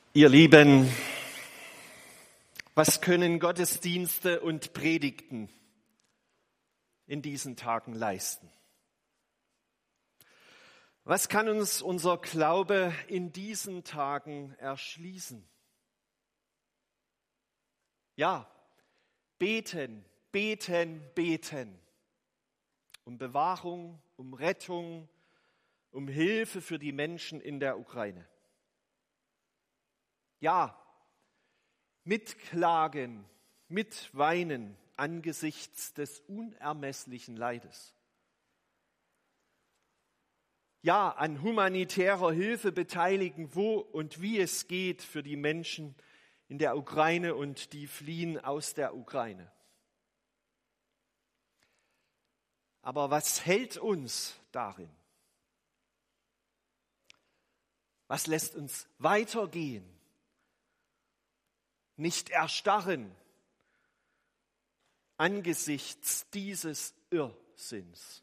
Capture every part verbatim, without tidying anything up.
Ihr Lieben, was können Gottesdienste und Predigten in diesen Tagen leisten? Was kann uns unser Glaube in diesen Tagen erschließen? Ja, beten, beten, beten. Um Bewahrung, um Rettung, um Hilfe für die Menschen in der Ukraine. Ja, mitklagen, mitweinen angesichts des unermesslichen Leides. Ja, an humanitärer Hilfe beteiligen, wo und wie es geht für die Menschen in der Ukraine und die fliehen aus der Ukraine. Aber was hält uns darin? Was lässt uns weitergehen? Nicht erstarren angesichts dieses Irrsinns.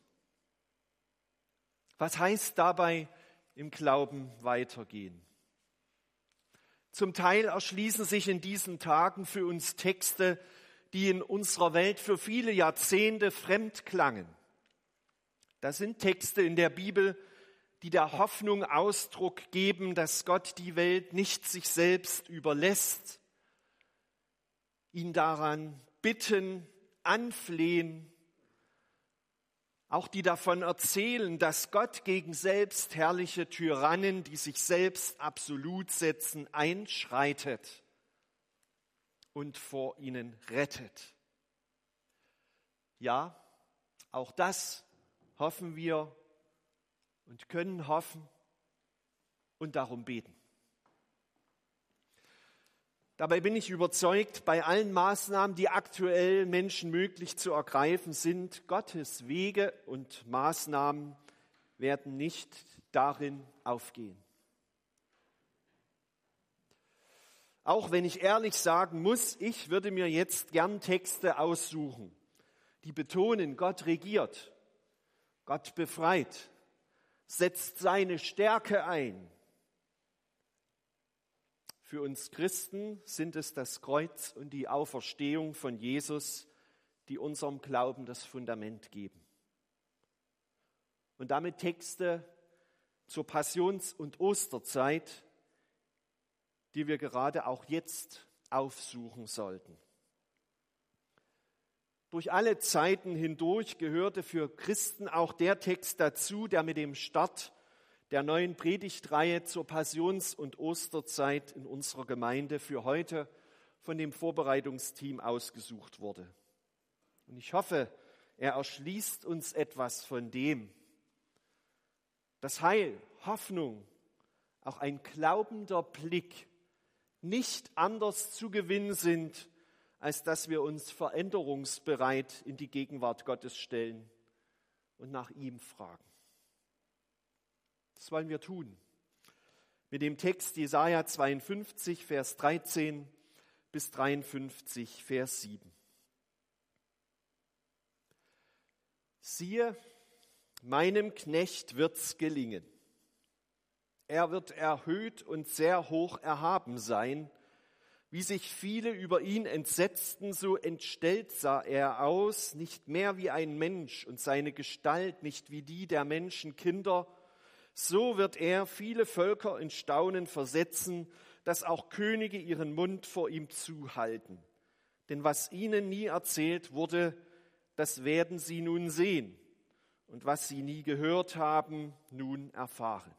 Was heißt dabei im Glauben weitergehen? Zum Teil erschließen sich in diesen Tagen für uns Texte, die in unserer Welt für viele Jahrzehnte fremd klangen. Das sind Texte in der Bibel, die der Hoffnung Ausdruck geben, dass Gott die Welt nicht sich selbst überlässt, ihn daran bitten, anflehen, auch die davon erzählen, dass Gott gegen selbstherrliche Tyrannen, die sich selbst absolut setzen, einschreitet und vor ihnen rettet. Ja, auch das hoffen wir und können hoffen und darum beten. Dabei bin ich überzeugt, bei allen Maßnahmen, die aktuell Menschen möglich zu ergreifen sind, Gottes Wege und Maßnahmen werden nicht darin aufgehen. Auch wenn ich ehrlich sagen muss, ich würde mir jetzt gern Texte aussuchen, die betonen, Gott regiert, Gott befreit, setzt seine Stärke ein. Für uns Christen sind es das Kreuz und die Auferstehung von Jesus, die unserem Glauben das Fundament geben. Und damit Texte zur Passions- und Osterzeit, die wir gerade auch jetzt aufsuchen sollten. Durch alle Zeiten hindurch gehörte für Christen auch der Text dazu, der mit dem Start der neuen Predigtreihe zur Passions- und Osterzeit in unserer Gemeinde für heute von dem Vorbereitungsteam ausgesucht wurde. Und ich hoffe, er erschließt uns etwas von dem, dass Heil, Hoffnung, auch ein glaubender Blick nicht anders zu gewinnen sind, als dass wir uns veränderungsbereit in die Gegenwart Gottes stellen und nach ihm fragen. Das wollen wir tun. Mit dem Text Jesaja zweiundfünfzig, Vers dreizehn bis dreiundfünfzig, Vers sieben. Siehe, meinem Knecht wird's gelingen. Er wird erhöht und sehr hoch erhaben sein. Wie sich viele über ihn entsetzten, so entstellt sah er aus, nicht mehr wie ein Mensch und seine Gestalt nicht wie die der Menschenkinder. So wird er viele Völker in Staunen versetzen, dass auch Könige ihren Mund vor ihm zuhalten. Denn was ihnen nie erzählt wurde, das werden sie nun sehen. Und was sie nie gehört haben, nun erfahren.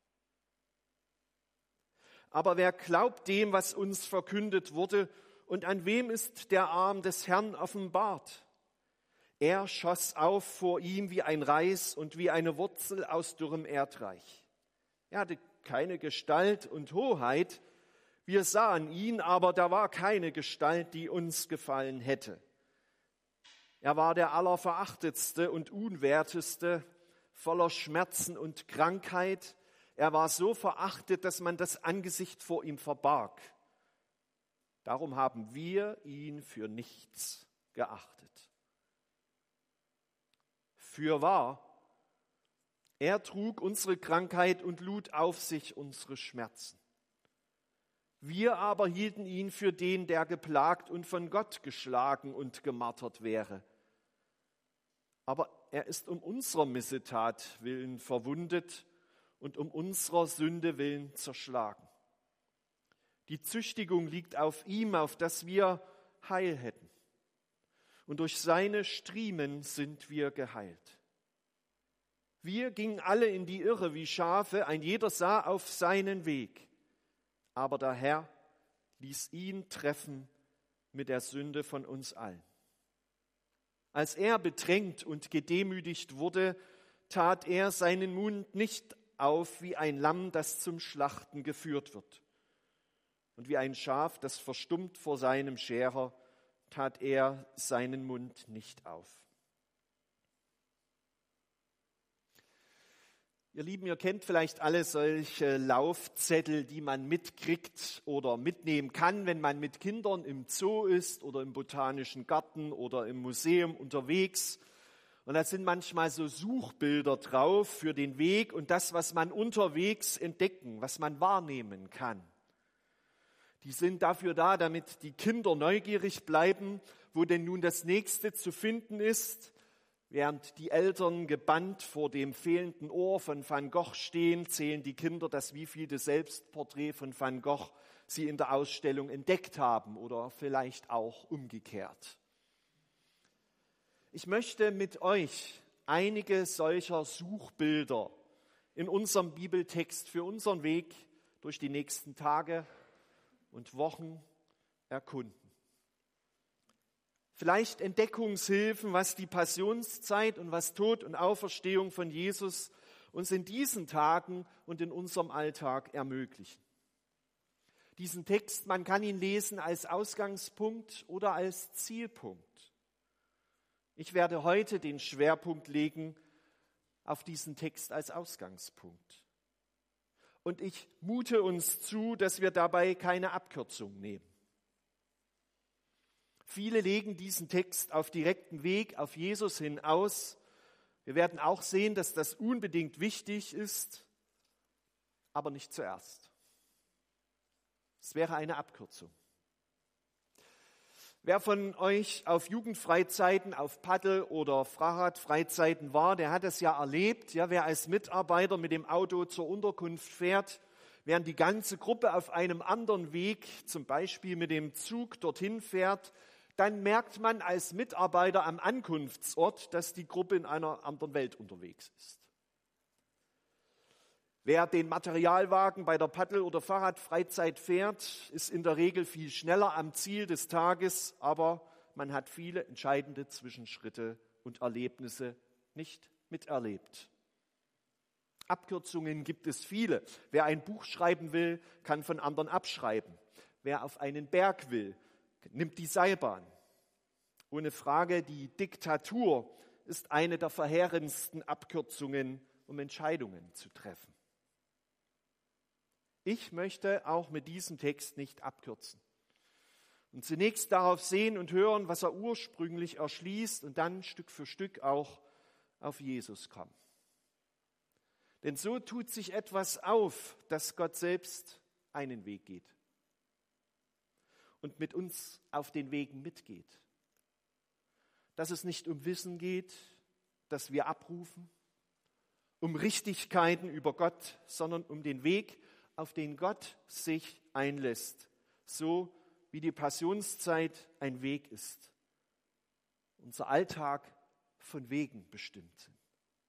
Aber wer glaubt dem, was uns verkündet wurde, und an wem ist der Arm des Herrn offenbart? Er schoss auf vor ihm wie ein Reis und wie eine Wurzel aus dürrem Erdreich. Er hatte keine Gestalt und Hoheit. Wir sahen ihn, aber da war keine Gestalt, die uns gefallen hätte. Er war der Allerverachtetste und Unwerteste, voller Schmerzen und Krankheit. Er war so verachtet, dass man das Angesicht vor ihm verbarg. Darum haben wir ihn für nichts geachtet. Fürwahr, er trug unsere Krankheit und lud auf sich unsere Schmerzen. Wir aber hielten ihn für den, der geplagt und von Gott geschlagen und gemartert wäre. Aber er ist um unserer Missetat willen verwundet und um unserer Sünde willen zerschlagen. Die Züchtigung liegt auf ihm, auf dass wir Heil hätten. Und durch seine Striemen sind wir geheilt. Wir gingen alle in die Irre wie Schafe, ein jeder sah auf seinen Weg. Aber der Herr ließ ihn treffen mit der Sünde von uns allen. Als er bedrängt und gedemütigt wurde, tat er seinen Mund nicht auf wie ein Lamm, das zum Schlachten geführt wird. Und wie ein Schaf, das verstummt vor seinem Scherer, tat er seinen Mund nicht auf. Ihr Lieben, ihr kennt vielleicht alle solche Laufzettel, die man mitkriegt oder mitnehmen kann, wenn man mit Kindern im Zoo ist oder im Botanischen Garten oder im Museum unterwegs. Und da sind manchmal so Suchbilder drauf für den Weg und das, was man unterwegs entdecken, was man wahrnehmen kann. Die sind dafür da, damit die Kinder neugierig bleiben, wo denn nun das Nächste zu finden ist. Während die Eltern gebannt vor dem fehlenden Ohr von Van Gogh stehen, zählen die Kinder das wievielte Selbstporträt von Van Gogh sie in der Ausstellung entdeckt haben oder vielleicht auch umgekehrt. Ich möchte mit euch einige solcher Suchbilder in unserem Bibeltext für unseren Weg durch die nächsten Tage und Wochen erkunden. Vielleicht Entdeckungshilfen, was die Passionszeit und was Tod und Auferstehung von Jesus uns in diesen Tagen und in unserem Alltag ermöglichen. Diesen Text, man kann ihn lesen als Ausgangspunkt oder als Zielpunkt. Ich werde heute den Schwerpunkt legen auf diesen Text als Ausgangspunkt. Und ich mute uns zu, dass wir dabei keine Abkürzung nehmen. Viele legen diesen Text auf direkten Weg auf Jesus hin aus. Wir werden auch sehen, dass das unbedingt wichtig ist, aber nicht zuerst. Es wäre eine Abkürzung. Wer von euch auf Jugendfreizeiten, auf Paddel- oder Fahrradfreizeiten war, der hat es ja erlebt. Ja, wer als Mitarbeiter mit dem Auto zur Unterkunft fährt, während die ganze Gruppe auf einem anderen Weg, zum Beispiel mit dem Zug, dorthin fährt, dann merkt man als Mitarbeiter am Ankunftsort, dass die Gruppe in einer anderen Welt unterwegs ist. Wer den Materialwagen bei der Paddel- oder Fahrradfreizeit fährt, ist in der Regel viel schneller am Ziel des Tages, aber man hat viele entscheidende Zwischenschritte und Erlebnisse nicht miterlebt. Abkürzungen gibt es viele. Wer ein Buch schreiben will, kann von anderen abschreiben. Wer auf einen Berg will, nimmt die Seilbahn. Ohne Frage, die Diktatur ist eine der verheerendsten Abkürzungen, um Entscheidungen zu treffen. Ich möchte auch mit diesem Text nicht abkürzen und zunächst darauf sehen und hören, was er ursprünglich erschließt und dann Stück für Stück auch auf Jesus kommen. Denn so tut sich etwas auf, dass Gott selbst einen Weg geht und mit uns auf den Wegen mitgeht. Dass es nicht um Wissen geht, das wir abrufen, um Richtigkeiten über Gott, sondern um den Weg, auf den Gott sich einlässt, so wie die Passionszeit ein Weg ist. Unser Alltag von Wegen bestimmt sind.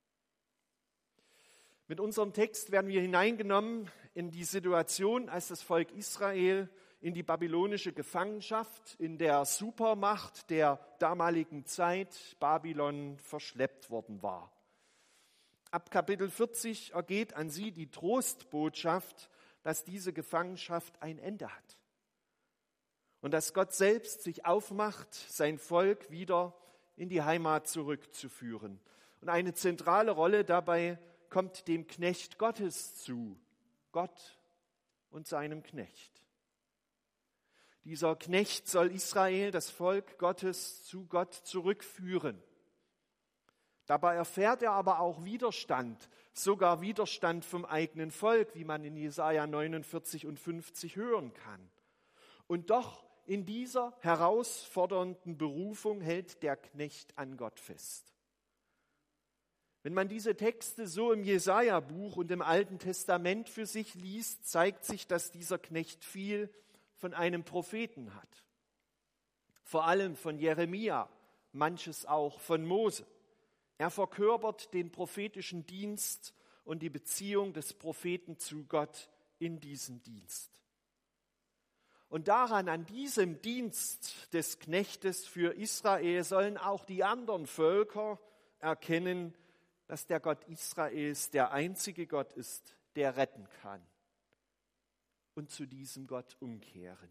Mit unserem Text werden wir hineingenommen in die Situation, als das Volk Israel in die babylonische Gefangenschaft in der Supermacht der damaligen Zeit Babylon verschleppt worden war. Ab Kapitel vierzig ergeht an sie die Trostbotschaft, dass diese Gefangenschaft ein Ende hat und dass Gott selbst sich aufmacht, sein Volk wieder in die Heimat zurückzuführen. Und eine zentrale Rolle dabei kommt dem Knecht Gottes zu, Gott und seinem Knecht. Dieser Knecht soll Israel, das Volk Gottes, zu Gott zurückführen. Dabei erfährt er aber auch Widerstand, sogar Widerstand vom eigenen Volk, wie man in Jesaja neunundvierzig und fünfzig hören kann. Und doch in dieser herausfordernden Berufung hält der Knecht an Gott fest. Wenn man diese Texte so im Jesaja-Buch und im Alten Testament für sich liest, zeigt sich, dass dieser Knecht viel von einem Propheten hat. Vor allem von Jeremia, manches auch von Mose. Er verkörpert den prophetischen Dienst und die Beziehung des Propheten zu Gott in diesem Dienst. Und daran, an diesem Dienst des Knechtes für Israel, sollen auch die anderen Völker erkennen, dass der Gott Israels der einzige Gott ist, der retten kann, und zu diesem Gott umkehren.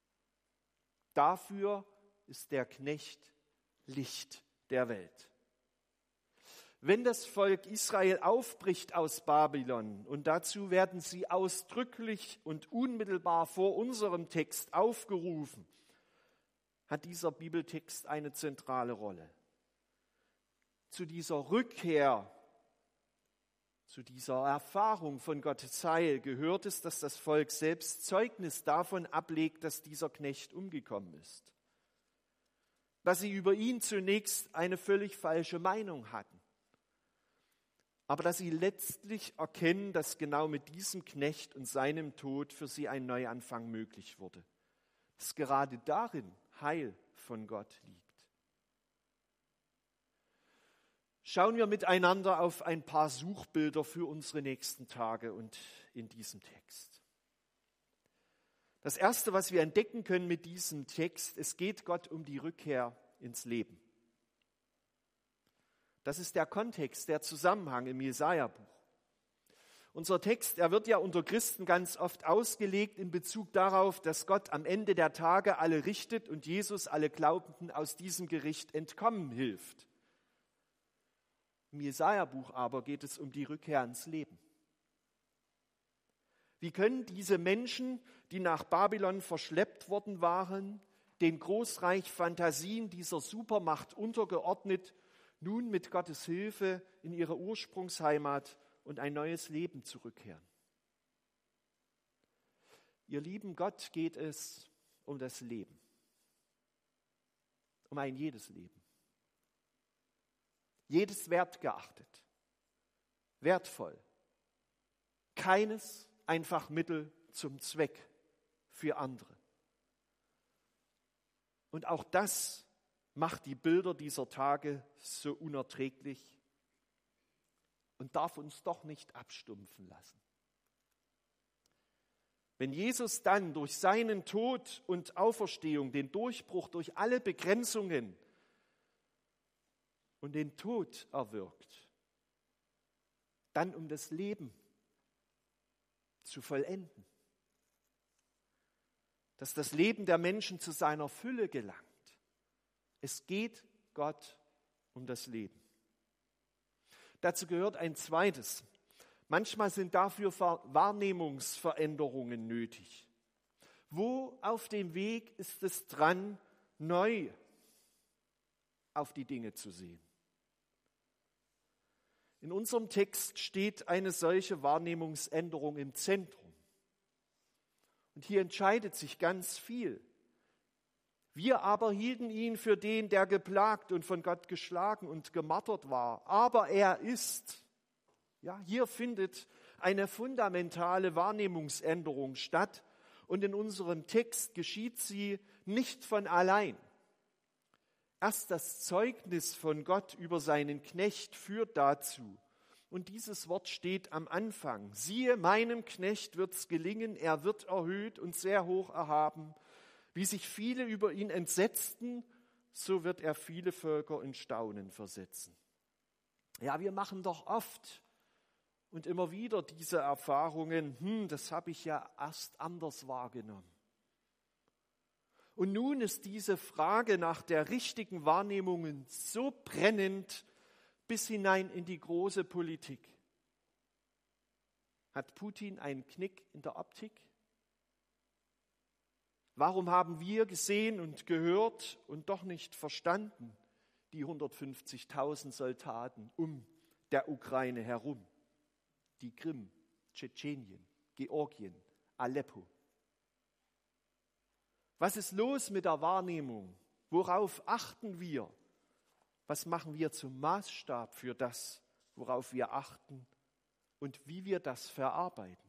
Dafür ist der Knecht Licht der Welt. Wenn das Volk Israel aufbricht aus Babylon, und dazu werden sie ausdrücklich und unmittelbar vor unserem Text aufgerufen, hat dieser Bibeltext eine zentrale Rolle. Zu dieser Rückkehr, zu dieser Erfahrung von Gottes Heil gehört es, dass das Volk selbst Zeugnis davon ablegt, dass dieser Knecht umgekommen ist. Dass sie über ihn zunächst eine völlig falsche Meinung hatten. Aber dass sie letztlich erkennen, dass genau mit diesem Knecht und seinem Tod für sie ein Neuanfang möglich wurde. Dass gerade darin Heil von Gott liegt. Schauen wir miteinander auf ein paar Suchbilder für unsere nächsten Tage und in diesem Text. Das Erste, was wir entdecken können mit diesem Text, es geht Gott um die Rückkehr ins Leben. Das ist der Kontext, der Zusammenhang im Jesaja-Buch. Unser Text, er wird ja unter Christen ganz oft ausgelegt in Bezug darauf, dass Gott am Ende der Tage alle richtet und Jesus alle Glaubenden aus diesem Gericht entkommen hilft. Im Jesaja-Buch aber geht es um die Rückkehr ins Leben. Wie können diese Menschen, die nach Babylon verschleppt worden waren, den Großreich-Fantasien dieser Supermacht untergeordnet, nun mit Gottes Hilfe in ihre Ursprungsheimat und ein neues Leben zurückkehren? Ihr lieben, Gott geht es um das Leben, um ein jedes Leben. Jedes wertgeachtet, wertvoll, keines einfach Mittel zum Zweck für andere. Und auch das macht die Bilder dieser Tage so unerträglich und darf uns doch nicht abstumpfen lassen. Wenn Jesus dann durch seinen Tod und Auferstehung den Durchbruch durch alle Begrenzungen und den Tod erwirkt, dann um das Leben zu vollenden, dass das Leben der Menschen zu seiner Fülle gelangt. Es geht Gott um das Leben. Dazu gehört ein zweites. Manchmal sind dafür Wahrnehmungsveränderungen nötig. Wo auf dem Weg ist es dran, neu auf die Dinge zu sehen? In unserem Text steht eine solche Wahrnehmungsänderung im Zentrum. Und hier entscheidet sich ganz viel. Wir aber hielten ihn für den, der geplagt und von Gott geschlagen und gemartert war. Aber er ist, ja, hier findet eine fundamentale Wahrnehmungsänderung statt. Und in unserem Text geschieht sie nicht von allein. Erst das Zeugnis von Gott über seinen Knecht führt dazu. Und dieses Wort steht am Anfang. Siehe, meinem Knecht wird's gelingen, er wird erhöht und sehr hoch erhaben. Wie sich viele über ihn entsetzten, so wird er viele Völker in Staunen versetzen. Ja, wir machen doch oft und immer wieder diese Erfahrungen, hm, das habe ich ja erst anders wahrgenommen. Und nun ist diese Frage nach der richtigen Wahrnehmung so brennend bis hinein in die große Politik. Hat Putin einen Knick in der Optik? Warum haben wir gesehen und gehört und doch nicht verstanden die hundertfünfzigtausend Soldaten um der Ukraine herum, die Krim, Tschetschenien, Georgien, Aleppo. Was ist los mit der Wahrnehmung? Worauf achten wir? Was machen wir zum Maßstab für das, worauf wir achten und wie wir das verarbeiten?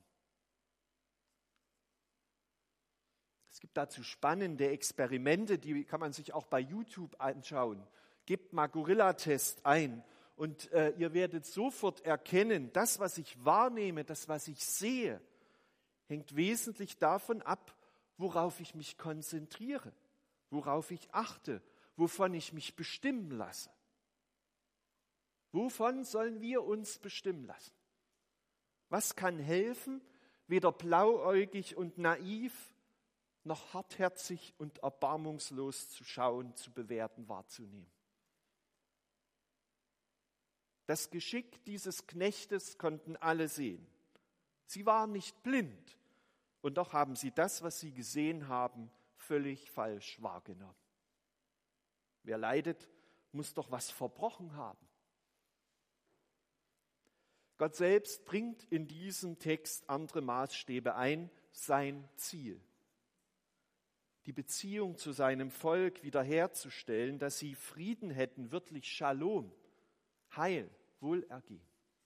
Es gibt dazu spannende Experimente, die kann man sich auch bei YouTube anschauen. Gebt mal Gorilla-Test ein und äh, ihr werdet sofort erkennen, das, was ich wahrnehme, das, was ich sehe, hängt wesentlich davon ab, worauf ich mich konzentriere, worauf ich achte, wovon ich mich bestimmen lasse. Wovon sollen wir uns bestimmen lassen? Was kann helfen, weder blauäugig und naiv, noch hartherzig und erbarmungslos zu schauen, zu bewerten, wahrzunehmen? Das Geschick dieses Knechtes konnten alle sehen. Sie waren nicht blind und doch haben sie das, was sie gesehen haben, völlig falsch wahrgenommen. Wer leidet, muss doch was verbrochen haben. Gott selbst bringt in diesem Text andere Maßstäbe ein, sein Ziel. Die Beziehung zu seinem Volk wiederherzustellen, dass sie Frieden hätten, wirklich Shalom, Heil, Wohlergehen.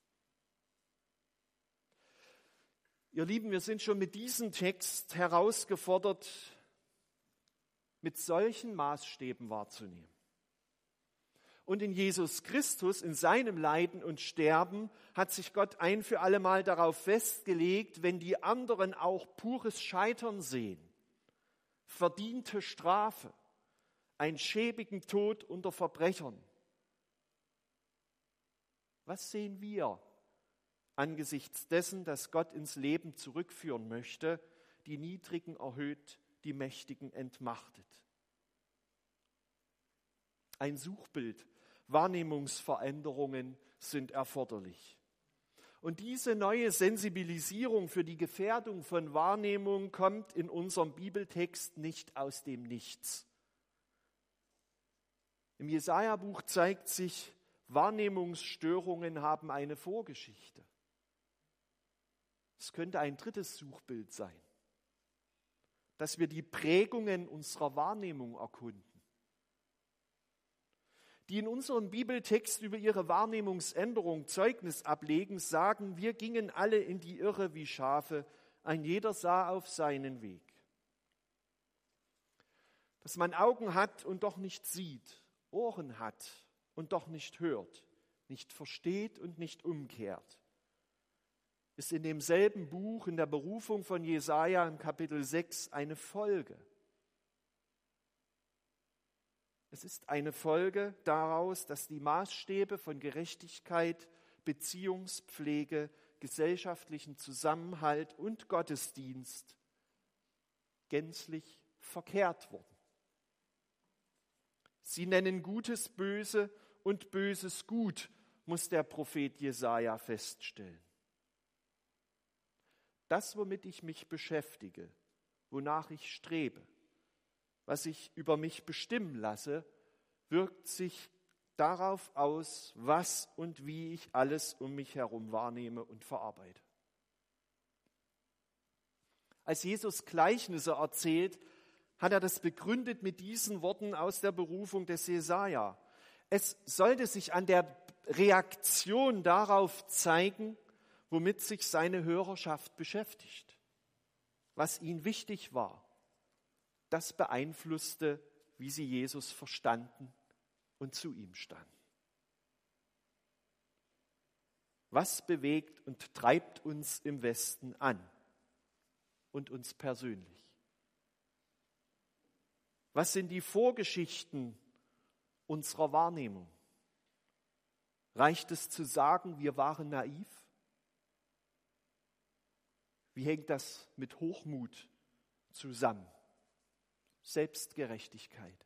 Ihr Lieben, wir sind schon mit diesem Text herausgefordert, mit solchen Maßstäben wahrzunehmen. Und in Jesus Christus, in seinem Leiden und Sterben, hat sich Gott ein für alle Mal darauf festgelegt, wenn die anderen auch pures Scheitern sehen, verdiente Strafe, einen schäbigen Tod unter Verbrechern. Was sehen wir angesichts dessen, dass Gott ins Leben zurückführen möchte, die Niedrigen erhöht, die Mächtigen entmachtet? Ein Suchbild, Wahrnehmungsveränderungen sind erforderlich. Und diese neue Sensibilisierung für die Gefährdung von Wahrnehmung kommt in unserem Bibeltext nicht aus dem Nichts. Im Jesaja-Buch zeigt sich, Wahrnehmungsstörungen haben eine Vorgeschichte. Es könnte ein drittes Suchbild sein, dass wir die Prägungen unserer Wahrnehmung erkunden, die in unserem Bibeltext über ihre Wahrnehmungsänderung Zeugnis ablegen, sagen, wir gingen alle in die Irre wie Schafe, ein jeder sah auf seinen Weg. Dass man Augen hat und doch nicht sieht, Ohren hat und doch nicht hört, nicht versteht und nicht umkehrt, ist in demselben Buch, in der Berufung von Jesaja im Kapitel sechs eine Folge. Es ist eine Folge daraus, dass die Maßstäbe von Gerechtigkeit, Beziehungspflege, gesellschaftlichen Zusammenhalt und Gottesdienst gänzlich verkehrt wurden. Sie nennen Gutes böse und Böses gut, muss der Prophet Jesaja feststellen. Das, womit ich mich beschäftige, wonach ich strebe, was ich über mich bestimmen lasse, wirkt sich darauf aus, was und wie ich alles um mich herum wahrnehme und verarbeite. Als Jesus Gleichnisse erzählt, hat er das begründet mit diesen Worten aus der Berufung des Jesaja. Es sollte sich an der Reaktion darauf zeigen, womit sich seine Hörerschaft beschäftigt, was ihnen wichtig war. Das beeinflusste, wie sie Jesus verstanden und zu ihm standen. Was bewegt und treibt uns im Westen an und uns persönlich? Was sind die Vorgeschichten unserer Wahrnehmung? Reicht es zu sagen, wir waren naiv? Wie hängt das mit Hochmut zusammen? Selbstgerechtigkeit.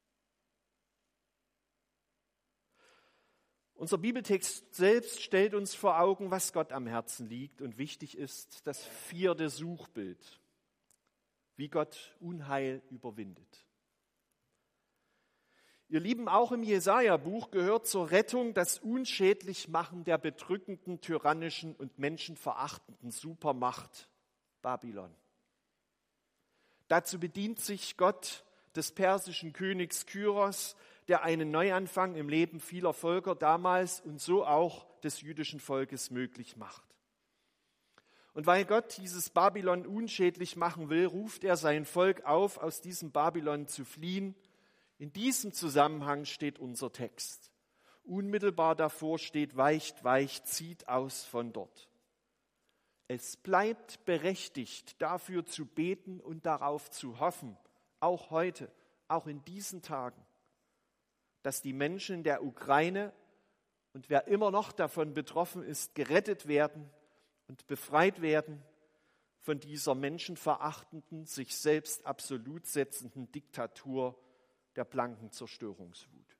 Unser Bibeltext selbst stellt uns vor Augen, was Gott am Herzen liegt und wichtig ist, das vierte Suchbild, wie Gott Unheil überwindet. Ihr Lieben, auch im Jesaja-Buch gehört zur Rettung das Unschädlichmachen der bedrückenden, tyrannischen und menschenverachtenden Supermacht Babylon. Dazu bedient sich Gott des persischen Königs Kyros, der einen Neuanfang im Leben vieler Völker damals und so auch des jüdischen Volkes möglich macht. Und weil Gott dieses Babylon unschädlich machen will, ruft er sein Volk auf, aus diesem Babylon zu fliehen. In diesem Zusammenhang steht unser Text. Unmittelbar davor steht: weicht, weicht, zieht aus von dort. Es bleibt berechtigt, dafür zu beten und darauf zu hoffen, auch heute, auch in diesen Tagen, dass die Menschen in der Ukraine und wer immer noch davon betroffen ist, gerettet werden und befreit werden von dieser menschenverachtenden, sich selbst absolut setzenden Diktatur der blanken Zerstörungswut.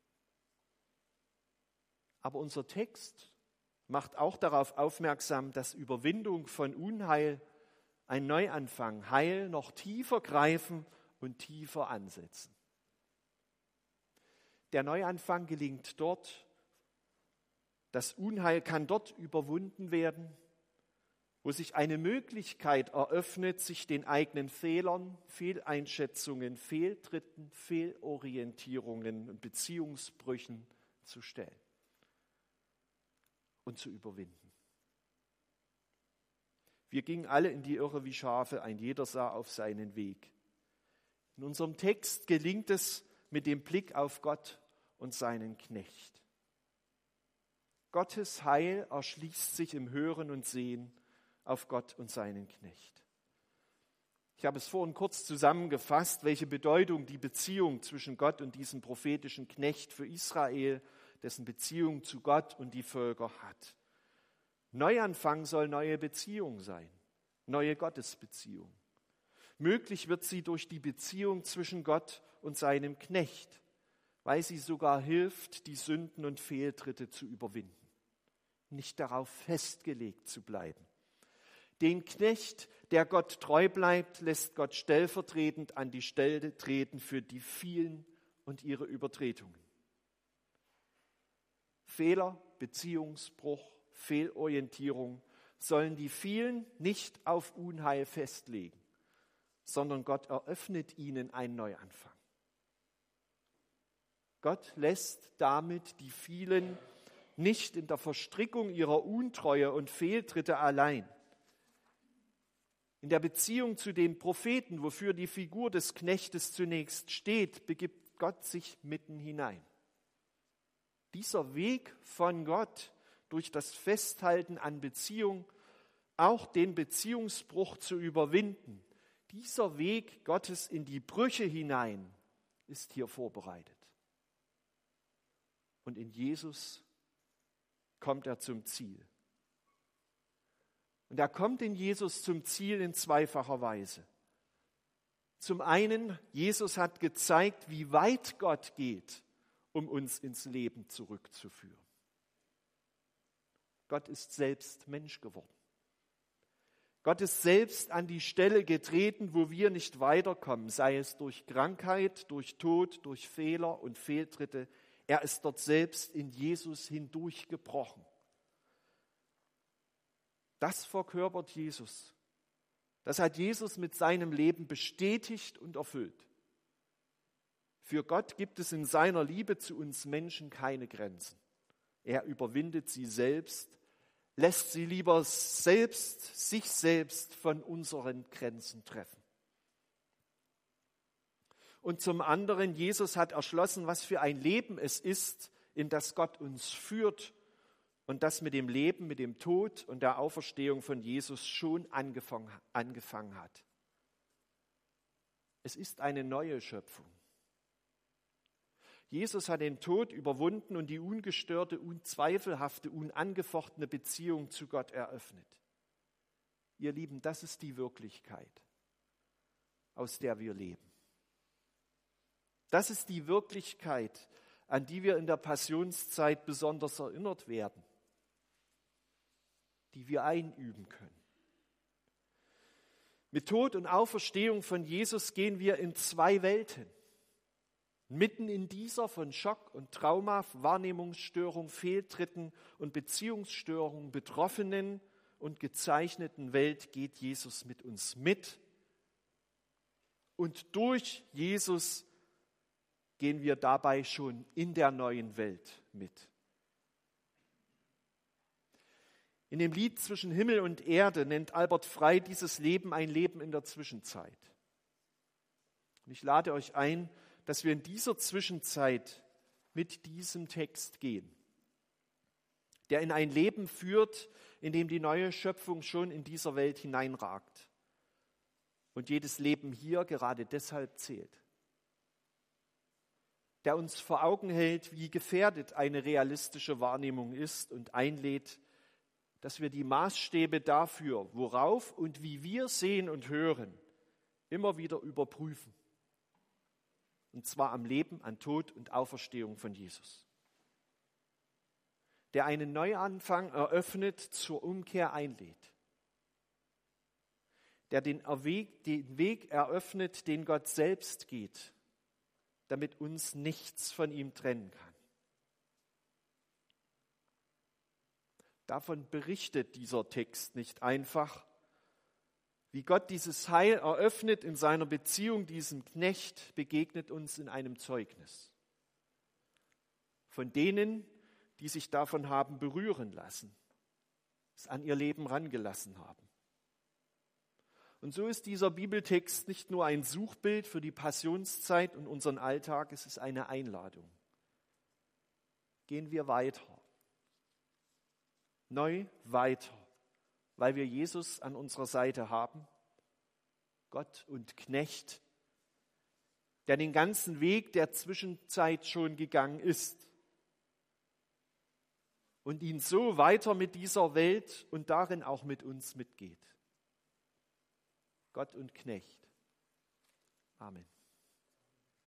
Aber unser Text macht auch darauf aufmerksam, dass Überwindung von Unheil, ein Neuanfang, Heil noch tiefer greifen und tiefer ansetzen. Der Neuanfang gelingt dort, das Unheil kann dort überwunden werden, wo sich eine Möglichkeit eröffnet, sich den eigenen Fehlern, Fehleinschätzungen, Fehltritten, Fehlorientierungen und Beziehungsbrüchen zu stellen und zu überwinden. Wir gingen alle in die Irre wie Schafe, ein jeder sah auf seinen Weg. In unserem Text gelingt es mit dem Blick auf Gott und seinen Knecht. Gottes Heil erschließt sich im Hören und Sehen auf Gott und seinen Knecht. Ich habe es vorhin kurz zusammengefasst, welche Bedeutung die Beziehung zwischen Gott und diesem prophetischen Knecht für Israel, dessen Beziehung zu Gott und die Völker hat. Neuanfang soll neue Beziehung sein, neue Gottesbeziehung. Möglich wird sie durch die Beziehung zwischen Gott und seinem Knecht, weil sie sogar hilft, die Sünden und Fehltritte zu überwinden, nicht darauf festgelegt zu bleiben. Den Knecht, der Gott treu bleibt, lässt Gott stellvertretend an die Stelle treten für die vielen und ihre Übertretungen. Fehler, Beziehungsbruch, Fehlorientierung sollen die vielen nicht auf Unheil festlegen, sondern Gott eröffnet ihnen einen Neuanfang. Gott lässt damit die vielen nicht in der Verstrickung ihrer Untreue und Fehltritte allein. In der Beziehung zu den Propheten, wofür die Figur des Knechtes zunächst steht, begibt Gott sich mitten hinein. Dieser Weg von Gott durch das Festhalten an Beziehung, auch den Beziehungsbruch zu überwinden, dieser Weg Gottes in die Brüche hinein ist hier vorbereitet. Und in Jesus kommt er zum Ziel. Und er kommt in Jesus zum Ziel in zweifacher Weise. Zum einen, Jesus hat gezeigt, wie weit Gott geht, um uns ins Leben zurückzuführen. Gott ist selbst Mensch geworden. Gott ist selbst an die Stelle getreten, wo wir nicht weiterkommen, sei es durch Krankheit, durch Tod, durch Fehler und Fehltritte. Er ist dort selbst in Jesus hindurchgebrochen. Das verkörpert Jesus. Das hat Jesus mit seinem Leben bestätigt und erfüllt. Für Gott gibt es in seiner Liebe zu uns Menschen keine Grenzen. Er überwindet sie selbst, lässt sie lieber selbst, sich selbst von unseren Grenzen treffen. Und zum anderen, Jesus hat erschlossen, was für ein Leben es ist, in das Gott uns führt und das mit dem Leben, mit dem Tod und der Auferstehung von Jesus schon angefangen, angefangen hat. Es ist eine neue Schöpfung. Jesus hat den Tod überwunden und die ungestörte, unzweifelhafte, unangefochtene Beziehung zu Gott eröffnet. Ihr Lieben, das ist die Wirklichkeit, aus der wir leben. Das ist die Wirklichkeit, an die wir in der Passionszeit besonders erinnert werden, die wir einüben können. Mit Tod und Auferstehung von Jesus gehen wir in zwei Welten. Mitten in dieser von Schock und Trauma, Wahrnehmungsstörung, Fehltritten und Beziehungsstörungen betroffenen und gezeichneten Welt geht Jesus mit uns mit. Und durch Jesus gehen wir dabei schon in der neuen Welt mit. In dem Lied Zwischen Himmel und Erde nennt Albert Frey dieses Leben ein Leben in der Zwischenzeit. Und ich lade euch ein, dass wir in dieser Zwischenzeit mit diesem Text gehen, der in ein Leben führt, in dem die neue Schöpfung schon in dieser Welt hineinragt und jedes Leben hier gerade deshalb zählt, der uns vor Augen hält, wie gefährdet eine realistische Wahrnehmung ist und einlädt, dass wir die Maßstäbe dafür, worauf und wie wir sehen und hören, immer wieder überprüfen. Und zwar am Leben, an Tod und Auferstehung von Jesus. Der einen Neuanfang eröffnet, zur Umkehr einlädt. Der den Weg eröffnet, den Gott selbst geht, damit uns nichts von ihm trennen kann. Davon berichtet dieser Text nicht einfach, wie Gott dieses Heil eröffnet in seiner Beziehung diesem Knecht, begegnet uns in einem Zeugnis. Von denen, die sich davon haben berühren lassen, es an ihr Leben rangelassen haben. Und so ist dieser Bibeltext nicht nur ein Suchbild für die Passionszeit und unseren Alltag, es ist eine Einladung. Gehen wir weiter. Neu weiter. Weil wir Jesus an unserer Seite haben, Gott und Knecht, der den ganzen Weg der Zwischenzeit schon gegangen ist und ihn so weiter mit dieser Welt und darin auch mit uns mitgeht. Gott und Knecht. Amen.